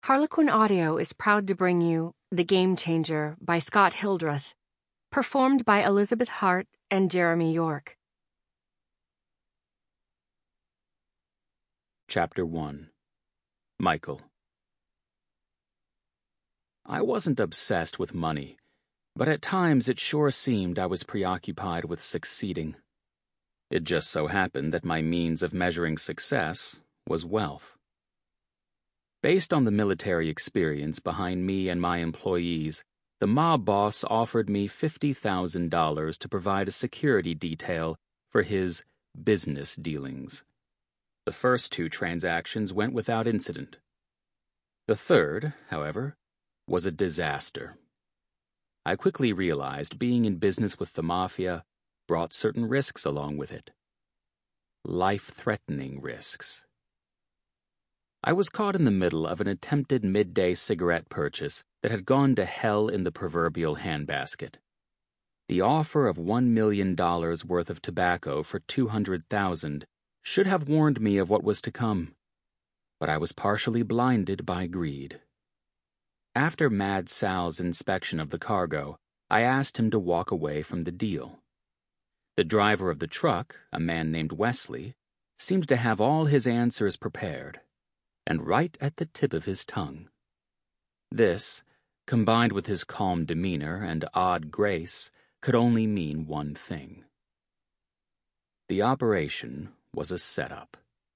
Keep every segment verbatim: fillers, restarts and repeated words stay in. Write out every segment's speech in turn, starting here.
Harlequin Audio is proud to bring you The Game Changer by Scott Hildreth, performed by Elizabeth Hart and Jeremy York. Chapter one. Michael. I wasn't obsessed with money, but at times it sure seemed I was preoccupied with succeeding. It just so happened that my means of measuring success was wealth. Based on the military experience behind me and my employees, the mob boss offered me fifty thousand dollars to provide a security detail for his business dealings. The first two transactions went without incident. The third, however, was a disaster. I quickly realized being in business with the mafia brought certain risks along with it. Life-threatening risks. I was caught in the middle of an attempted midday cigarette purchase that had gone to hell in the proverbial handbasket. The offer of one million dollars worth of tobacco for two hundred thousand dollars should have warned me of what was to come, but I was partially blinded by greed. After Mad Sal's inspection of the cargo, I asked him to walk away from the deal. The driver of the truck, a man named Wesley, seemed to have all his answers prepared, and right at the tip of his tongue. This, combined with his calm demeanor and odd grace, could only mean one thing. The operation was a setup.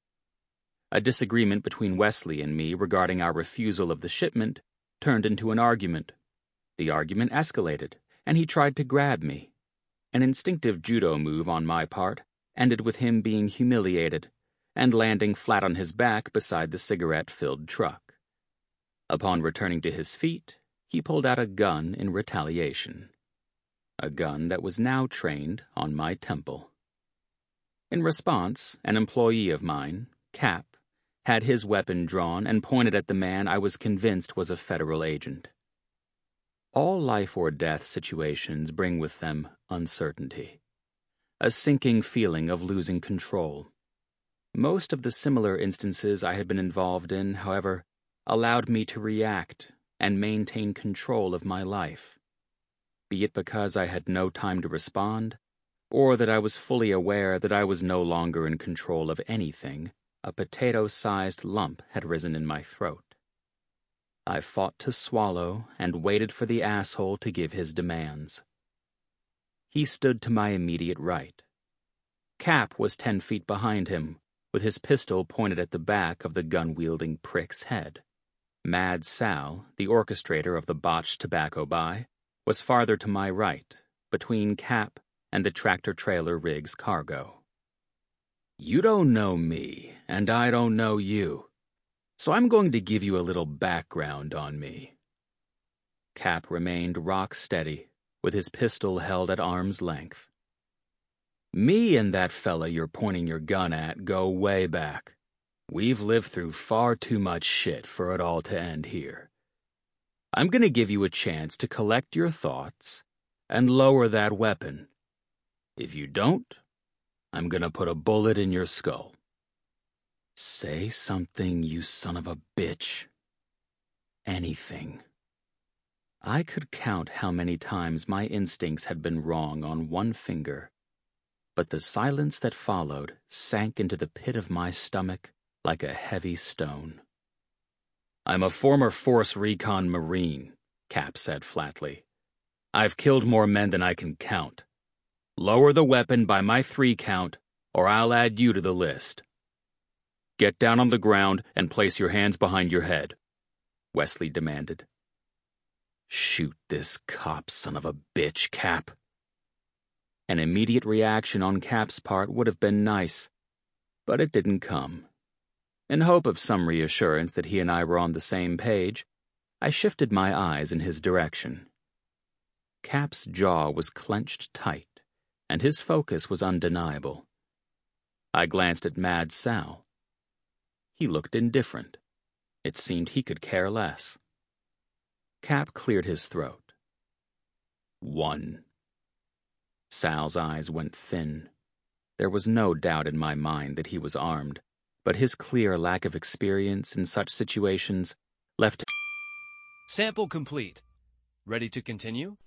A disagreement between Wesley and me regarding our refusal of the shipment turned into an argument. The argument escalated, and he tried to grab me. An instinctive judo move on my part ended with him being humiliated and landing flat on his back beside the cigarette-filled truck. Upon returning to his feet, he pulled out a gun in retaliation. A gun that was now trained on my temple. In response, an employee of mine, Cap, had his weapon drawn and pointed at the man I was convinced was a federal agent. All life-or-death situations bring with them uncertainty, a sinking feeling of losing control. Most of the similar instances I had been involved in, however, allowed me to react and maintain control of my life, be it because I had no time to respond, or that I was fully aware that I was no longer in control of anything. A potato-sized lump had risen in my throat. I fought to swallow and waited for the asshole to give his demands. He stood to my immediate right. Cap was ten feet behind him, with his pistol pointed at the back of the gun-wielding prick's head. Mad Sal, the orchestrator of the botched tobacco buy, was farther to my right, between Cap and the tractor-trailer rig's cargo. You don't know me, and I don't know you, so I'm going to give you a little background on me. Cap remained rock-steady, with his pistol held at arm's length. Me and that fella you're pointing your gun at go way back. We've lived through far too much shit for it all to end here. I'm going to give you a chance to collect your thoughts and lower that weapon. If you don't, I'm gonna put a bullet in your skull. Say something, you son of a bitch. Anything. I could count how many times my instincts had been wrong on one finger, but the silence that followed sank into the pit of my stomach like a heavy stone. I'm a former Force Recon Marine, Cap said flatly. I've killed more men than I can count. Lower the weapon by my three count, or I'll add you to the list. Get down on the ground and place your hands behind your head, Wesley demanded. Shoot this cop, son of a bitch, Cap. An immediate reaction on Cap's part would have been nice, but it didn't come. In hope of some reassurance that he and I were on the same page, I shifted my eyes in his direction. Cap's jaw was clenched tight, and his focus was undeniable. I glanced at Mad Sal. He looked indifferent. It seemed he could care less. Cap cleared his throat. One. Sal's eyes went thin. There was no doubt in my mind that he was armed, but his clear lack of experience in such situations left. Sample complete. Ready to continue?